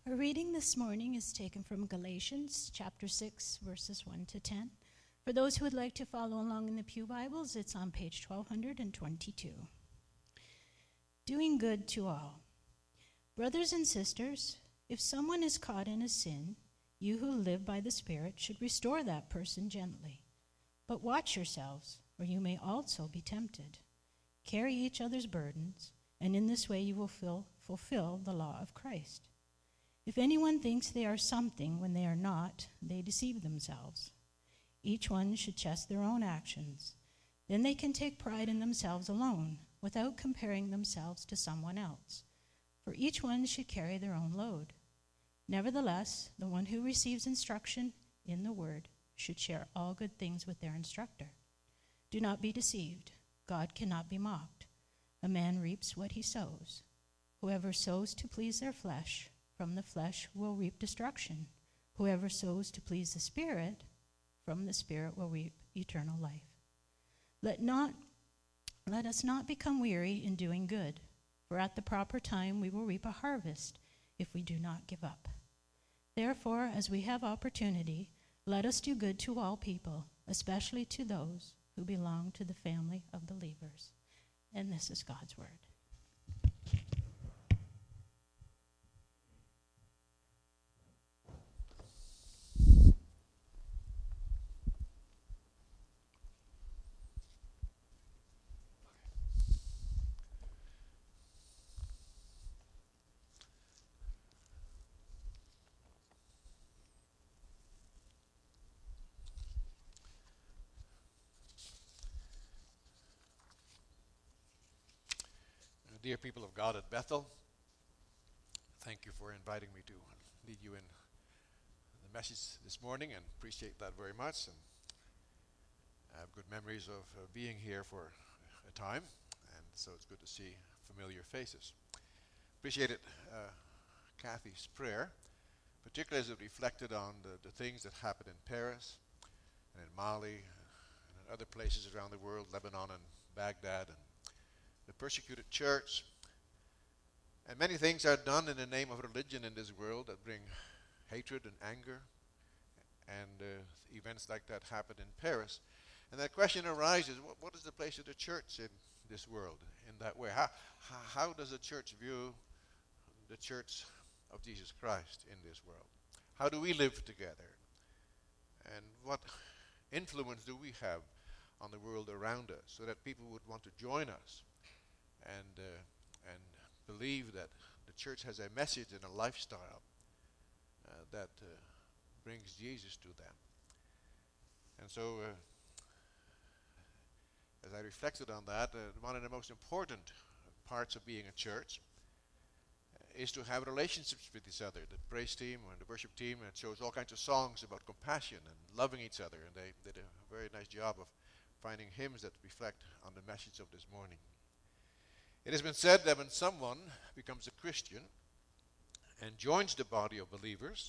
Our reading this morning is taken from Galatians chapter 6, verses 1 to 10. For those who would like to follow along in the Pew Bibles, it's on page 1222. Doing good to all. Brothers and sisters, if someone is caught in a sin, you who live by the Spirit should restore that person gently. But watch yourselves, or you may also be tempted. Carry each other's burdens, and in this way you will fulfill the law of Christ. If anyone thinks they are something when they are not, they deceive themselves. Each one should test their own actions. Then they can take pride in themselves alone, without comparing themselves to someone else. For each one should carry their own load. Nevertheless, the one who receives instruction in the word should share all good things with their instructor. Do not be deceived. God cannot be mocked. A man reaps what he sows. Whoever sows to please their flesh, from the flesh will reap destruction. Whoever sows to please the Spirit, from the Spirit will reap eternal life. Let us not become weary in doing good, for at the proper time we will reap a harvest if we do not give up. Therefore, as we have opportunity, let us do good to all people, especially to those who belong to the family of believers. And this is God's word. Dear people of God at Bethel, thank you for inviting me to lead you in the message this morning, and appreciate that very much. And I have good memories of being here for a time, and so it's good to see familiar faces. Appreciated Kathy's prayer, particularly as it reflected on the things that happened in Paris and in Mali and in other places around the world, Lebanon and Baghdad, and the persecuted church. And many things are done in the name of religion in this world that bring hatred and anger, and events like that happened in Paris. And that question arises, what is the place of the church in this world in that way? How does the church view the church of Jesus Christ in this world? How do we live together? And what influence do we have on the world around us so that people would want to join us and believe that the church has a message and a lifestyle that brings Jesus to them. And so as I reflected on that, one of the most important parts of being a church is to have relationships with each other. The praise team and the worship team chose all kinds of songs about compassion and loving each other, and they did a very nice job of finding hymns that reflect on the message of this morning. It has been said that when someone becomes a Christian and joins the body of believers,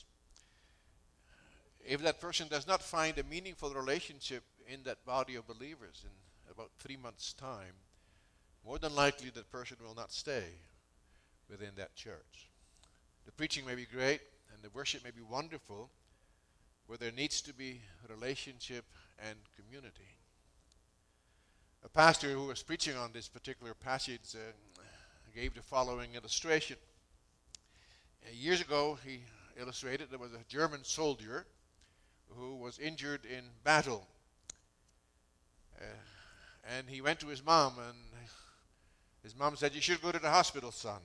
if that person does not find a meaningful relationship in that body of believers in about 3 months' time, more than likely that person will not stay within that church. The preaching may be great and the worship may be wonderful, but there needs to be relationship and community. A pastor who was preaching on this particular passage gave the following illustration. Years ago, he illustrated there was a German soldier who was injured in battle. And he went to his mom, and his mom said, "You should go to the hospital, son."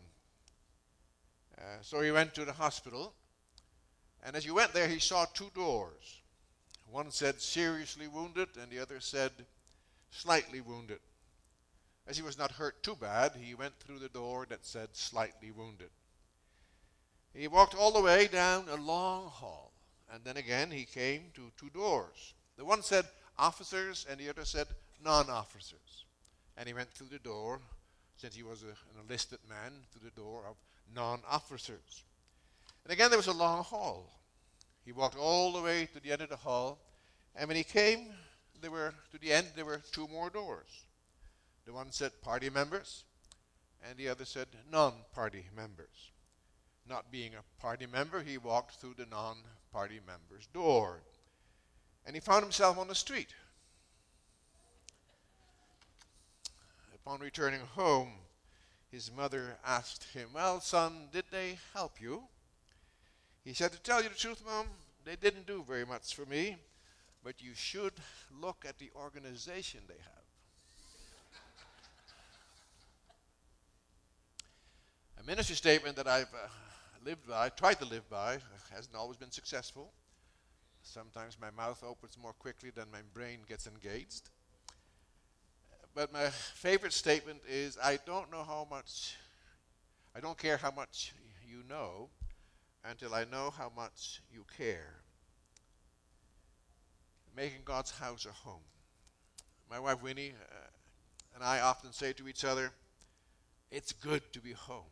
So he went to the hospital, and as he went there, he saw two doors. One said, "seriously wounded," and the other said, "slightly wounded." As he was not hurt too bad, he went through the door that said, "slightly wounded." He walked all the way down a long hall, and then again he came to two doors. The one said, "officers," and the other said, "non-officers." And he went through the door, since he was an enlisted man, through the door of non-officers. And again there was a long hall. He walked all the way to the end of the hall, and when he came to the end, there were two more doors. The one said party members, and the other said non-party members. Not being a party member, he walked through the non-party member's door. And he found himself on the street. Upon returning home, his mother asked him, "Well, son, did they help you?" He said, "To tell you the truth, Mom, they didn't do very much for me, but you should look at the organization they have." A ministry statement that I've lived by, tried to live by, hasn't always been successful. Sometimes my mouth opens more quickly than my brain gets engaged. But my favorite statement is, I don't care how much you know until I know how much you care. Making God's house a home. My wife Winnie and I often say to each other, it's good to be home.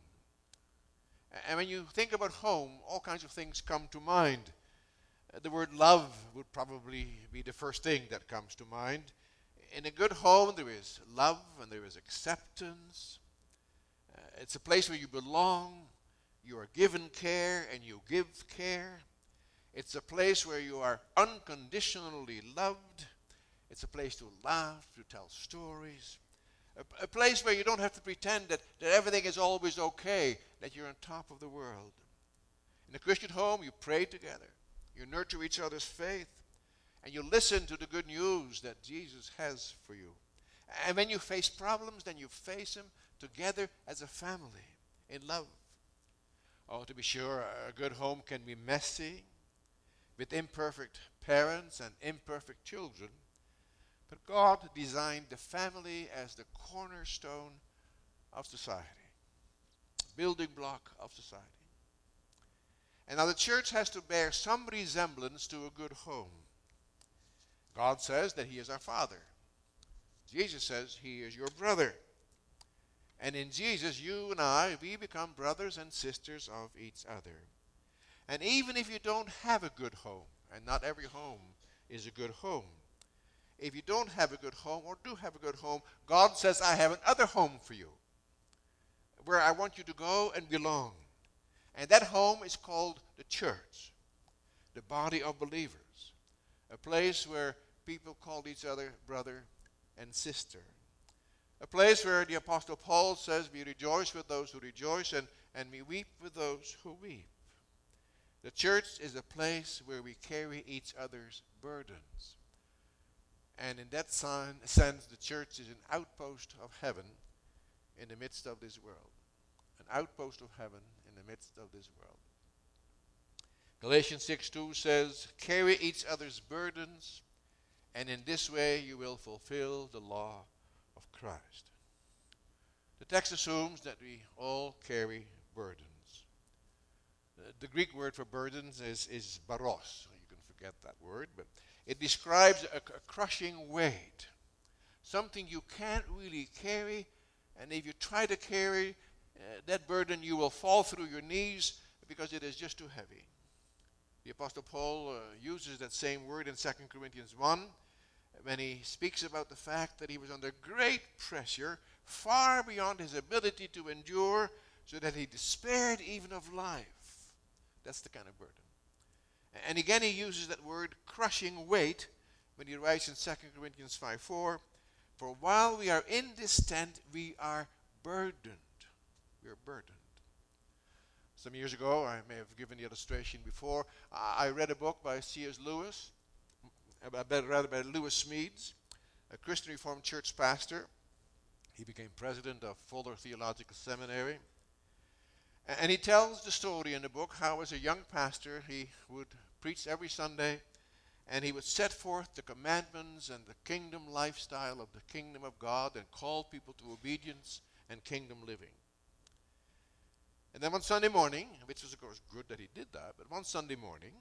And when you think about home, all kinds of things come to mind. The word love would probably be the first thing that comes to mind. In a good home, there is love and there is acceptance. It's a place where you belong, you are given care, and you give care. It's a place where you are unconditionally loved. It's a place to laugh, to tell stories. A place where you don't have to pretend that everything is always okay, that you're on top of the world. In a Christian home, you pray together. You nurture each other's faith. And you listen to the good news that Jesus has for you. And when you face problems, then you face them together as a family in love. Oh, to be sure, a good home can be messy, with imperfect parents and imperfect children. But God designed the family as the cornerstone of society, building block of society. And now the church has to bear some resemblance to a good home. God says that He is our Father. Jesus says He is your brother. And in Jesus, you and I, we become brothers and sisters of each other. And even if you don't have a good home, and not every home is a good home, if you don't have a good home or do have a good home, God says, I have another home for you, where I want you to go and belong. And that home is called the church, the body of believers. A place where people call each other brother and sister. A place where the Apostle Paul says, we rejoice with those who rejoice and we weep with those who weep. The church is a place where we carry each other's burdens. And in that sense, the church is an outpost of heaven in the midst of this world. An outpost of heaven in the midst of this world. Galatians 6:2 says, carry each other's burdens, and in this way you will fulfill the law of Christ. The text assumes that we all carry burdens. The Greek word for burdens is baros. You can forget that word, but it describes a crushing weight. Something you can't really carry, and if you try to carry that burden, you will fall through your knees because it is just too heavy. The Apostle Paul uses that same word in 2 Corinthians 1 when he speaks about the fact that he was under great pressure, far beyond his ability to endure, so that he despaired even of life. That's the kind of burden. And again he uses that word crushing weight when he writes in 2 Corinthians 5:4, for while we are in this tent, we are burdened. We are burdened. Some years ago, I may have given the illustration before, I read a book by C.S. Lewis, rather by Lewis Smedes, a Christian Reformed Church pastor. He became president of Fuller Theological Seminary. And he tells the story in the book how as a young pastor he would preach every Sunday and he would set forth the commandments and the kingdom lifestyle of the kingdom of God and call people to obedience and kingdom living. And then one Sunday morning, which was of course good that he did that, but one Sunday morning,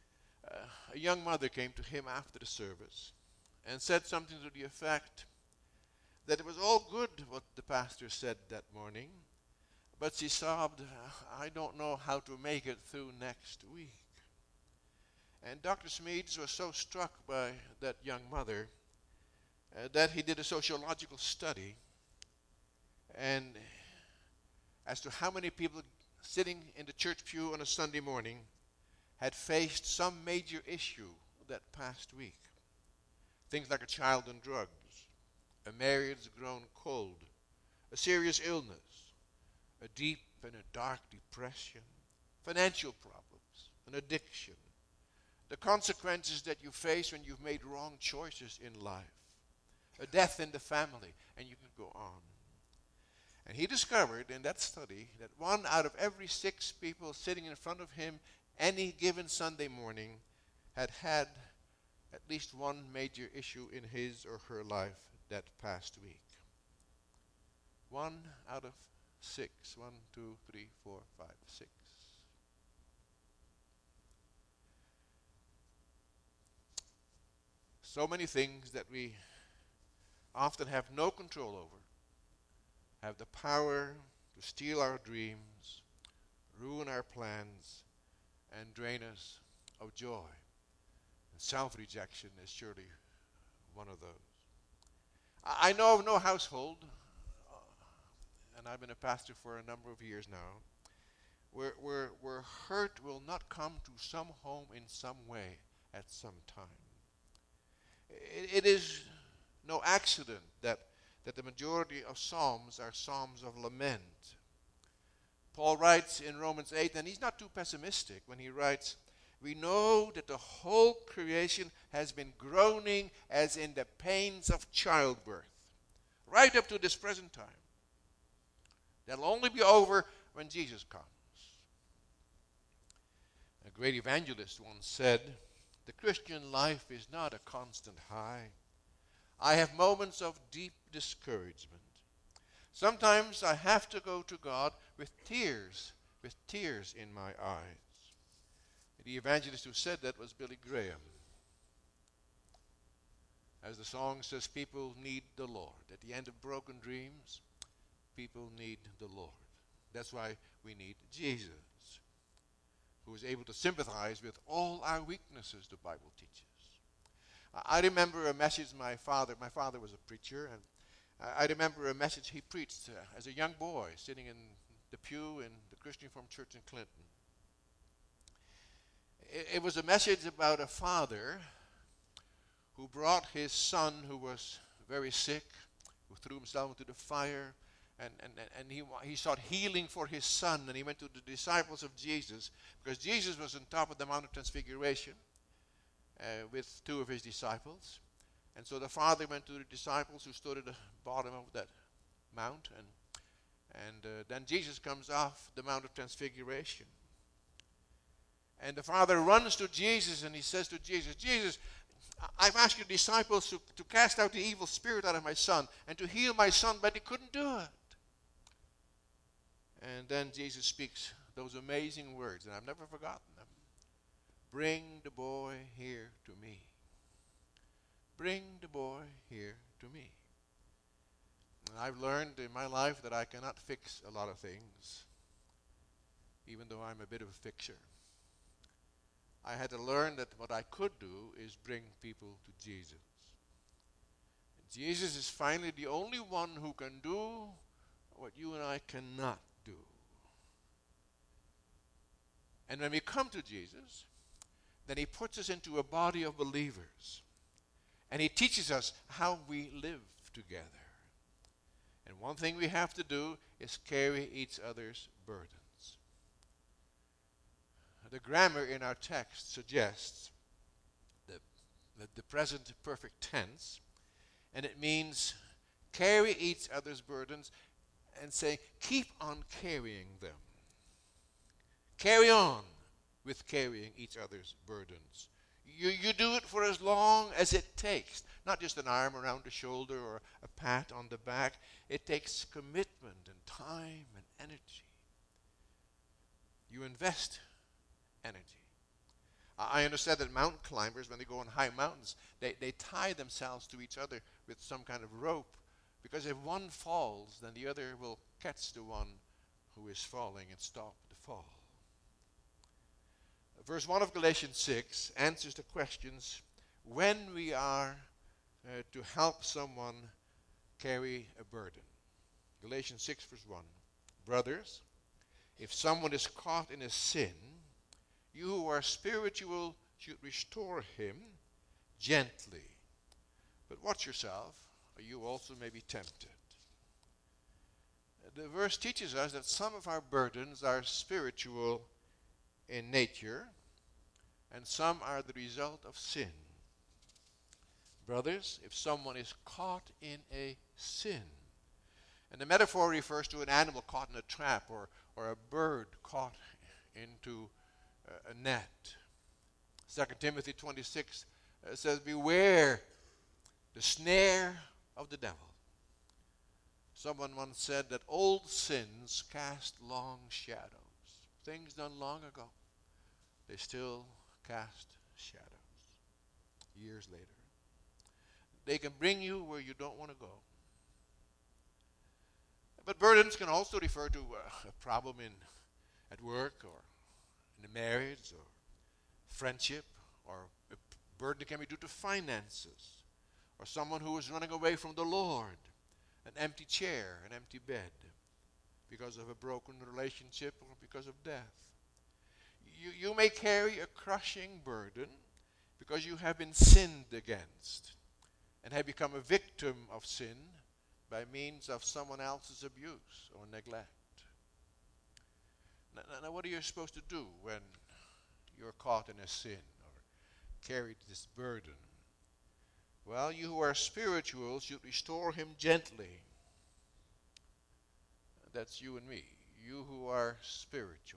a young mother came to him after the service and said something to the effect that it was all good what the pastor said that morning, but she sobbed, I don't know how to make it through next week. And Dr. Smedes was so struck by that young mother that he did a sociological study and as to how many people sitting in the church pew on a Sunday morning, had faced some major issue that past week. Things like a child on drugs, a marriage grown cold, a serious illness, a deep and a dark depression, financial problems, an addiction, the consequences that you face when you've made wrong choices in life, a death in the family, and you can go on. And he discovered in that study that 1 out of every 6 people sitting in front of him any given Sunday morning had had at least one major issue in his or her life that past week. 1 out of 6. 1, 2, 3, 4, 5, 6. So many things that we often have no control over have the power to steal our dreams, ruin our plans, and drain us of joy. And self-rejection is surely one of those. I know of no household, and I've been a pastor for a number of years now, where hurt will not come to some home in some way at some time. It is no accident that the majority of psalms are psalms of lament. Paul writes in Romans 8, and he's not too pessimistic when he writes, "We know that the whole creation has been groaning as in the pains of childbirth, right up to this present time. That'll only be over when Jesus comes." A great evangelist once said, "The Christian life is not a constant high. I have moments of deep discouragement. Sometimes I have to go to God with tears in my eyes." The evangelist who said that was Billy Graham. As the song says, people need the Lord. At the end of broken dreams, people need the Lord. That's why we need Jesus, who is able to sympathize with all our weaknesses, the Bible teaches. I remember a message my father was a preacher, and I remember a message he preached as a young boy sitting in the pew in the Christian Reformed Church in Clinton. It was a message about a father who brought his son who was very sick, who threw himself into the fire, and he sought healing for his son, and he went to the disciples of Jesus, because Jesus was on top of the Mount of Transfiguration with 2 of his disciples. And so the father went to the disciples who stood at the bottom of that mount, and then Jesus comes off the Mount of Transfiguration. And the father runs to Jesus and he says to Jesus, "Jesus, I've asked your disciples to cast out the evil spirit out of my son and to heal my son, but they couldn't do it." And then Jesus speaks those amazing words, and I've never forgotten them. "Bring the boy here to me. Bring the boy here to me." And I've learned in my life that I cannot fix a lot of things, even though I'm a bit of a fixer. I had to learn that what I could do is bring people to Jesus. Jesus is finally the only one who can do what you and I cannot do. And when we come to Jesus, then he puts us into a body of believers. And he teaches us how we live together. And one thing we have to do is carry each other's burdens. The grammar in our text suggests the present perfect tense, and it means carry each other's burdens and say, keep on carrying them. Carry on with carrying each other's burdens. You do it for as long as it takes. Not just an arm around the shoulder or a pat on the back. It takes commitment and time and energy. You invest energy. I understand that mountain climbers, when they go on high mountains, they tie themselves to each other with some kind of rope, because if one falls, then the other will catch the one who is falling and stop the fall. Verse 1 of Galatians 6 answers the questions when we are to help someone carry a burden. Galatians 6 verse 1. "Brothers, if someone is caught in a sin, you who are spiritual should restore him gently. But watch yourself, or you also may be tempted. The verse teaches us that some of our burdens are spiritual in nature, and some are the result of sin. Brothers, if someone is caught in a sin, and the metaphor refers to an animal caught in a trap or a bird caught into a net. 2 Timothy 26 says, beware the snare of the devil. Someone once said that old sins cast long shadows. Things done long ago, they still cast shadows years later. They can bring you where you don't want to go. But burdens can also refer to a problem at work or in a marriage or friendship, or a burden can be due to finances, or someone who is running away from the Lord, an empty chair, an empty bed, because of a broken relationship or because of death. You may carry a crushing burden because you have been sinned against and have become a victim of sin by means of someone else's abuse or neglect. Now, what are you supposed to do when you're caught in a sin or carried this burden? Well, you who are spiritual should restore him gently. That's you and me, you who are spiritual.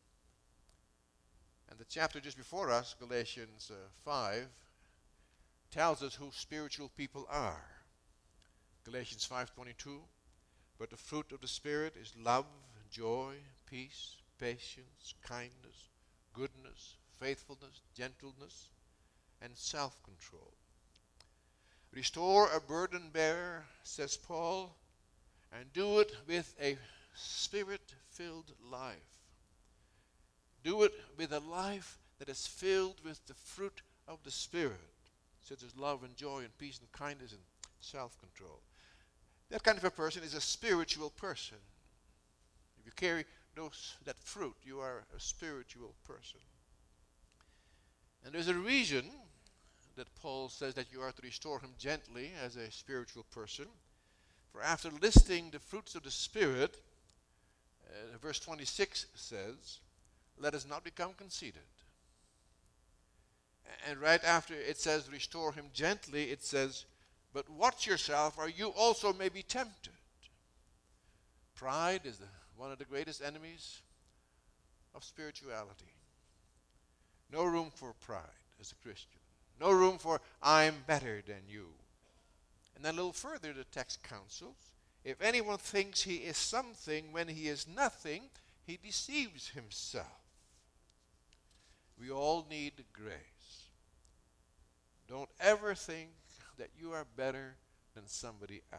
And the chapter just before us, Galatians 5, tells us who spiritual people are. Galatians 5:22, but the fruit of the Spirit is love, joy, peace, patience, kindness, goodness, faithfulness, gentleness, and self-control. Restore a burden bearer, says Paul, and do it with a Spirit-filled life. Do it with a life that is filled with the fruit of the Spirit, such as love and joy and peace and kindness and self-control. That kind of a person is a spiritual person. If you carry that fruit, you are a spiritual person. And there's a reason that Paul says that you are to restore him gently as a spiritual person. For after listing the fruits of the Spirit, verse 26 says, let us not become conceited. And right after it says, restore him gently, it says, but watch yourself, or you also may be tempted. Pride is one of the greatest enemies of spirituality. No room for pride as a Christian. No room for, I'm better than you. And then a little further, the text counsels, if anyone thinks he is something when he is nothing, he deceives himself. We all need grace. Don't ever think that you are better than somebody else.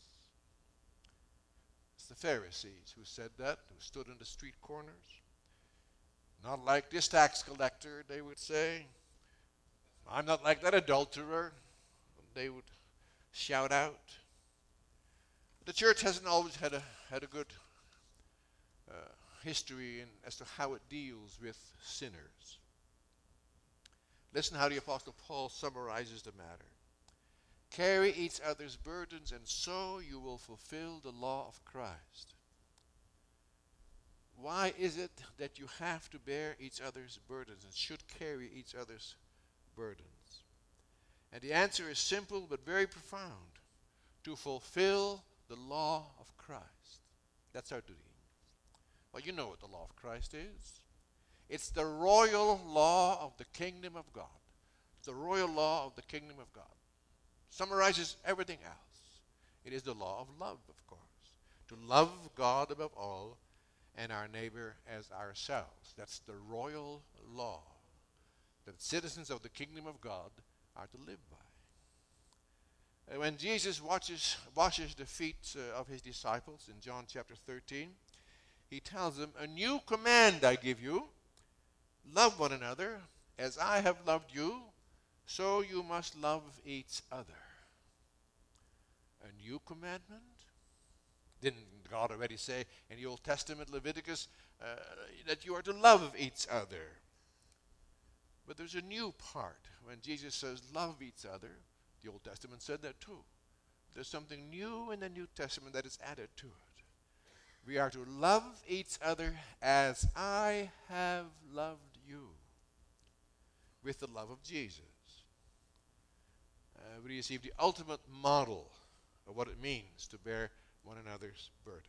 It's the Pharisees who said that, who stood in the street corners. Not like this tax collector, they would say. I'm not like that adulterer, they would shout out. The church hasn't always had a good history as to how it deals with sinners. Listen how the Apostle Paul summarizes the matter. Carry each other's burdens, and so you will fulfill the law of Christ. Why is it that you have to bear each other's burdens and should carry each other's burdens? And the answer is simple but very profound. To fulfill the law of Christ. That's our duty. Well, you know what the law of Christ is. It's the royal law of the kingdom of God. It's the royal law of the kingdom of God. Summarizes everything else. It is the law of love, of course. To love God above all and our neighbor as ourselves. That's the royal law that citizens of the kingdom of God are to live by. When Jesus washes the feet of his disciples in John chapter 13, he tells them, a new command I give you, love one another as I have loved you, so you must love each other. A new commandment? Didn't God already say in the Old Testament, Leviticus, that you are to love each other. But there's a new part. When Jesus says love each other, the Old Testament said that too. There's something new in the New Testament that is added to it. We are to love each other as I have loved you, with the love of Jesus. We receive the ultimate model of what it means to bear one another's burdens.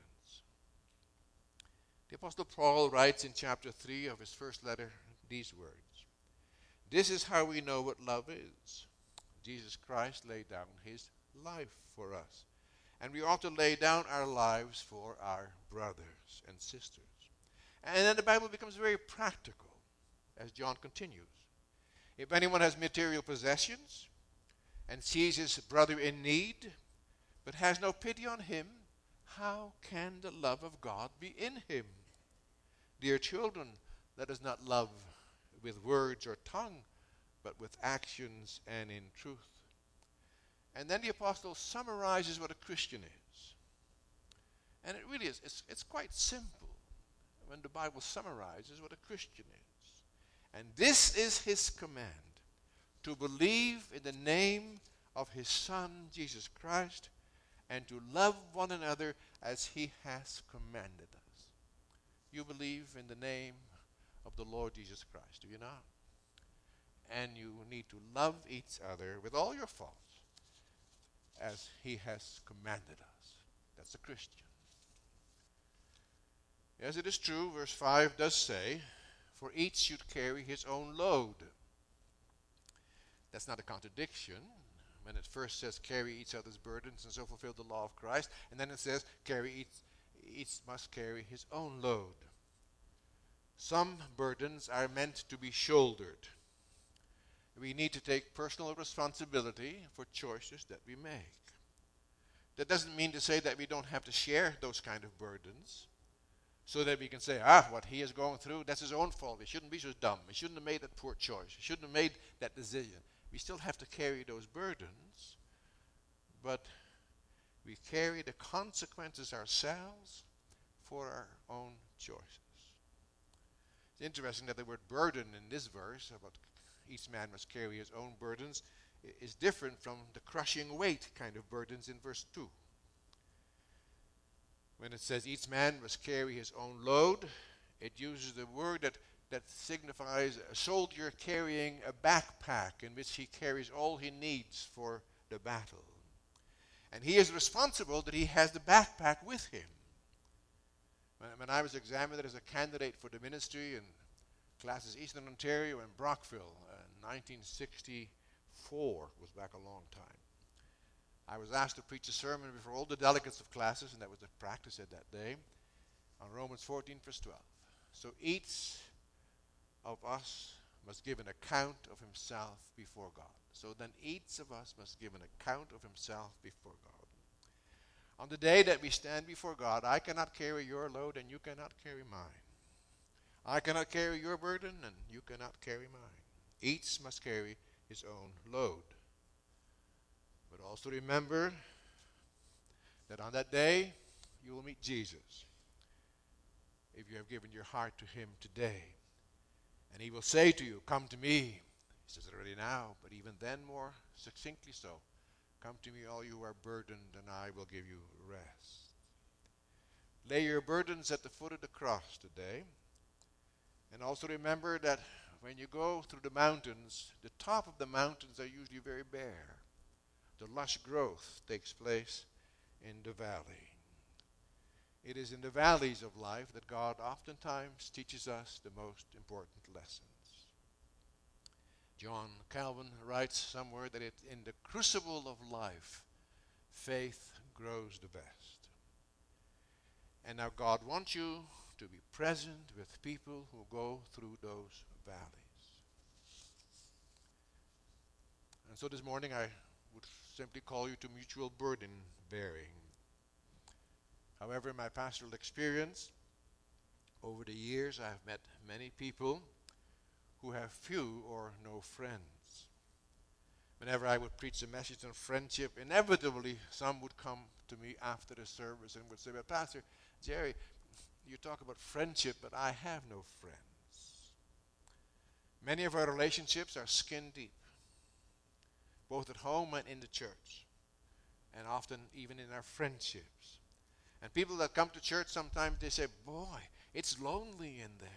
The Apostle Paul writes in chapter 3 of his first letter these words: "This is how we know what love is. Jesus Christ laid down his life for us, and we ought to lay down our lives for our brothers and sisters." And then the Bible becomes very practical as John continues. If anyone has material possessions and sees his brother in need, but has no pity on him, how can the love of God be in him? Dear children, let us not love with words or tongue, but with actions and in truth. And then the apostle summarizes what a Christian is. And it really is, it's quite simple when the Bible summarizes what a Christian is. And this is his command: to believe in the name of his Son, Jesus Christ, and to love one another as he has commanded us. You believe in the name of the Lord Jesus Christ, do you not? And you need to love each other with all your faults as he has commanded us. That's a Christian. Yes, it is true, verse 5 does say, "For each should carry his own load." That's not a contradiction. When it first says carry each other's burdens and so fulfill the law of Christ, and then it says each must carry his own load. Some burdens are meant to be shouldered. We need to take personal responsibility for choices that we make. That doesn't mean to say that we don't have to share those kind of burdens, so that we can say, what he is going through, that's his own fault. He shouldn't be so dumb. He shouldn't have made that poor choice. He shouldn't have made that decision. We still have to carry those burdens, but we carry the consequences ourselves for our own choices. It's interesting that the word burden in this verse, about each man must carry his own burdens, is different from the crushing weight kind of burdens in verse 2. When it says each man must carry his own load, it uses the word that signifies a soldier carrying a backpack in which he carries all he needs for the battle. And he is responsible that he has the backpack with him. When I was examined as a candidate for the ministry in classes Eastern Ontario and Brockville in 1964, was back a long time, I was asked to preach a sermon before all the delegates of classes, and that was the practice at that day, on Romans 14, verse 12. So each of us must give an account of himself before God. So then each of us must give an account of himself before God. On the day that we stand before God, I cannot carry your load and you cannot carry mine. I cannot carry your burden and you cannot carry mine. Each must carry his own load. But also remember that on that day, you will meet Jesus if you have given your heart to him today. And he will say to you, "Come to me." He says it already now, but even then more succinctly so. "Come to me, all you who are burdened, and I will give you rest." Lay your burdens at the foot of the cross today. And also remember that when you go through the mountains, the top of the mountains are usually very bare. The lush growth takes place in the valley. It is in the valleys of life that God oftentimes teaches us the most important lessons. John Calvin writes somewhere that in the crucible of life, faith grows the best. And now God wants you to be present with people who go through those valleys. And so this morning I would simply call you to mutual burden bearing. However, in my pastoral experience, over the years I have met many people who have few or no friends. Whenever I would preach a message on friendship, inevitably some would come to me after the service and would say, "But Pastor Jerry, you talk about friendship, but I have no friends." Many of our relationships are skin deep, both at home and in the church, and often even in our friendships. And people that come to church sometimes they say, "Boy, it's lonely in there."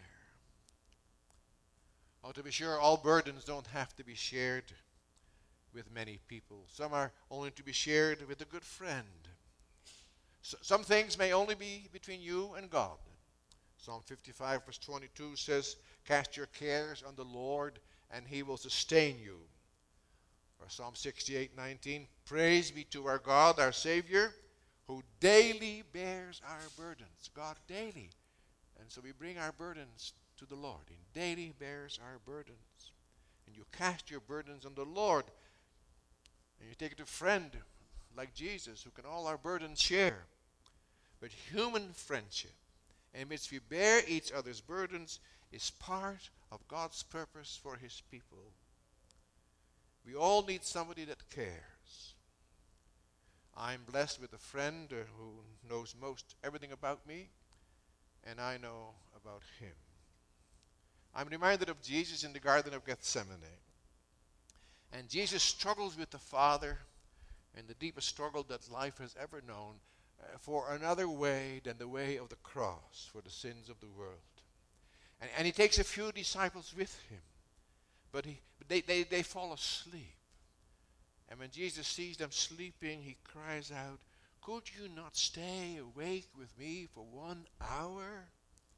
Oh, to be sure, all burdens don't have to be shared with many people. Some are only to be shared with a good friend. Some things may only be between you and God. Psalm 55 verse 22 says, "Cast your cares on the Lord, and He will sustain you." Or Psalm 68:19, "Praise be to our God, our Savior, who daily bears our burdens." God daily. And so we bring our burdens to the Lord. He daily bears our burdens. And you cast your burdens on the Lord. And you take it to a friend like Jesus, who can all our burdens share. But human friendship, in which we bear each other's burdens, is part of God's purpose for His people. We all need somebody that cares. I'm blessed with a friend who knows most everything about me, and I know about him. I'm reminded of Jesus in the Garden of Gethsemane. And Jesus struggles with the Father in the deepest struggle that life has ever known for another way than the way of the cross for the sins of the world. And he takes a few disciples with him, but they fall asleep. And when Jesus sees them sleeping, he cries out, "Could you not stay awake with me for 1 hour?"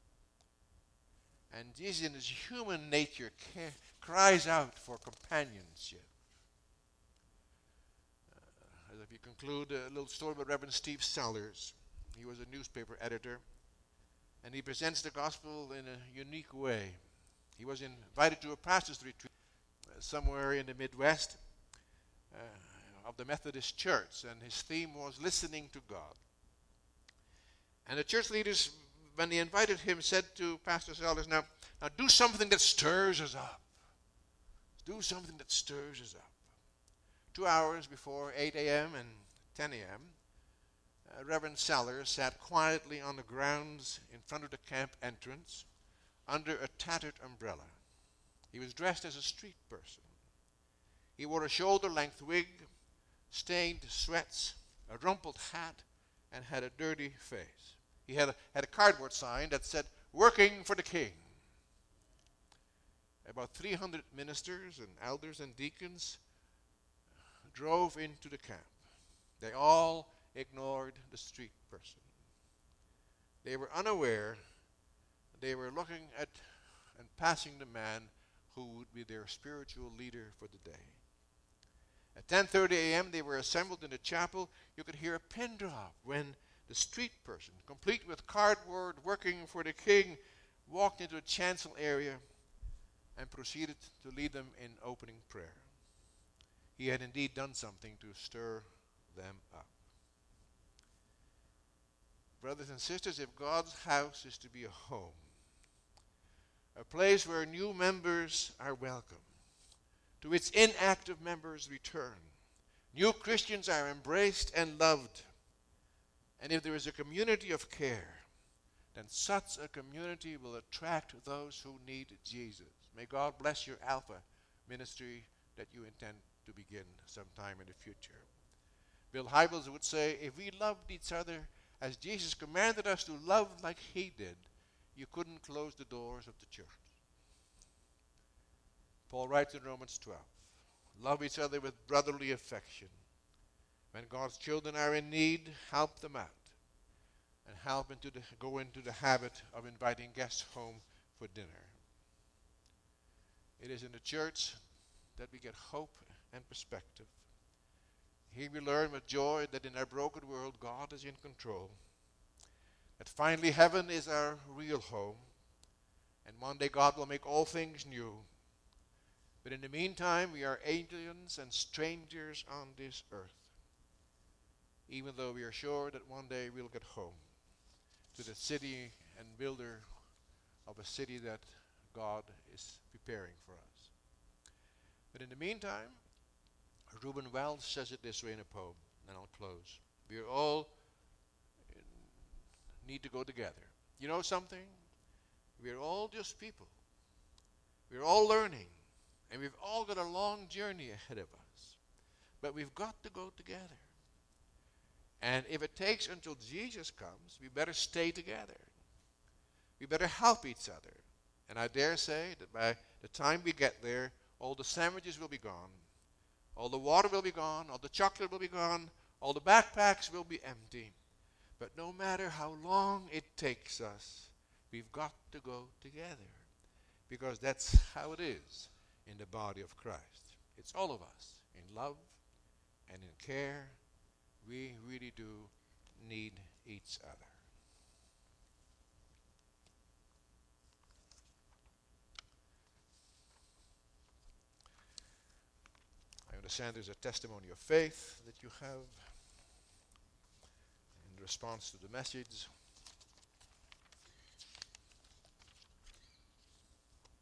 And Jesus, in his human nature, cries out for companionship. As if you conclude, a little story about Reverend Steve Sellers. He was a newspaper editor, and he presents the gospel in a unique way. He was invited to a pastor's retreat somewhere in the Midwest of the Methodist Church, and his theme was listening to God. And the church leaders, when they invited him, said to Pastor Sellers, now do something that stirs us up. Do something that stirs us up. 2 hours before 8 a.m. and 10 a.m., Reverend Sellers sat quietly on the grounds in front of the camp entrance under a tattered umbrella. He was dressed as a street person. He wore a shoulder-length wig, stained sweats, a rumpled hat, and had a dirty face. He had a cardboard sign that said, "Working for the King." About 300 ministers and elders and deacons drove into the camp. They all ignored the street person. They were unaware they were looking at and passing the man who would be their spiritual leader for the day. At 10:30 a.m. they were assembled in the chapel. You could hear a pin drop when the street person, complete with cardboard, working for the King, walked into the chancel area and proceeded to lead them in opening prayer. He had indeed done something to stir them up. Brothers and sisters, if God's house is to be a home, a place where new members are welcome, to which inactive members return, new Christians are embraced and loved, and if there is a community of care, then such a community will attract those who need Jesus. May God bless your Alpha ministry that you intend to begin sometime in the future. Bill Hybels would say, if we loved each other as Jesus commanded us to love like he did, you couldn't close the doors of the church. Paul writes in Romans 12, love each other with brotherly affection. When God's children are in need, help them out. And help them to go into the habit of inviting guests home for dinner. It is in the church that we get hope and perspective. Here we learn with joy that in our broken world, God is in control. That finally heaven is our real home. And one day God will make all things new. But in the meantime, we are aliens and strangers on this earth. Even though we are sure that one day we'll get home to the city and builder of a city that God is preparing for us. But in the meantime, Reuben Wells says it this way in a poem, and I'll close. We all need to go together. You know something? We're all just people. We're all learning. And we've all got a long journey ahead of us. But we've got to go together. And if it takes until Jesus comes, we better stay together. We better help each other. And I dare say that by the time we get there, all the sandwiches will be gone. All the water will be gone. All the chocolate will be gone. All the backpacks will be empty. But no matter how long it takes us, we've got to go together. Because that's how it is in the body of Christ. It's all of us in love and in care. We really do need each other. I understand there's a testimony of faith that you have in response to the message.